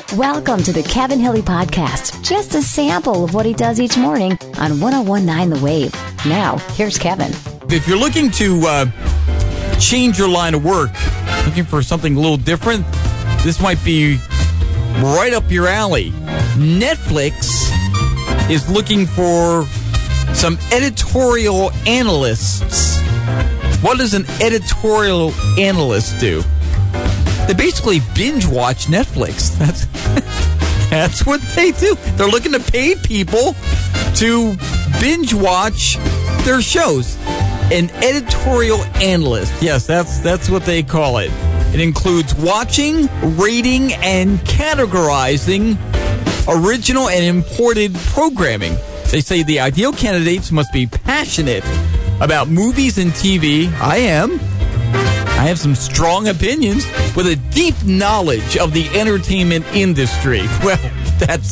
Welcome to the Kevin Hilly Podcast. Just a sample of what he does each morning on 101.9 The Wave. Now, here's Kevin. If you're looking to change your line of work, looking for something a little different, this might be right up your alley. Netflix is looking for some editorial analysts. What does an editorial analyst do? They basically binge watch Netflix. That's what they do. They're looking to pay people to binge watch their shows. An editorial analyst. Yes, that's what they call it. It includes watching, rating, and categorizing original and imported programming. They say the ideal candidates must be passionate about movies and TV. I am. I have some strong opinions with a deep knowledge of the entertainment industry. Well, that's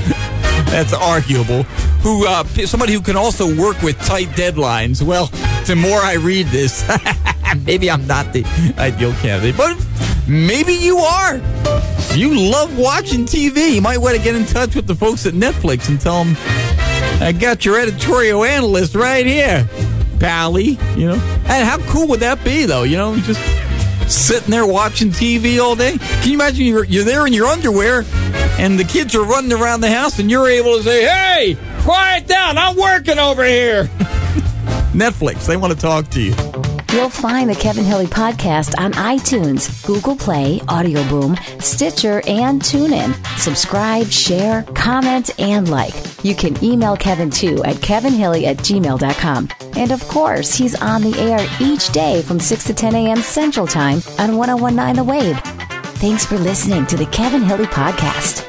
arguable. Somebody who can also work with tight deadlines. Well, the more I read this, maybe I'm not the ideal candidate, but maybe you are. You love watching TV. You might want to get in touch with the folks at Netflix and tell them, I got your editorial analyst right here, Pally, And how cool would that be, though? Just sitting there watching TV all day. Can you imagine you're there in your underwear and the kids are running around the house and you're able to say, hey, quiet down, I'm working over here. Netflix, they want to talk to you. You'll find the Kevin Hilly Podcast on iTunes, Google Play, Audio Boom, Stitcher, and TuneIn. Subscribe, share, comment, and like. You can email Kevin, too, at kevinhilly@gmail.com. And, of course, he's on the air each day from 6 to 10 a.m. Central Time on 101.9 The Wave. Thanks for listening to the Kevin Hilly Podcast.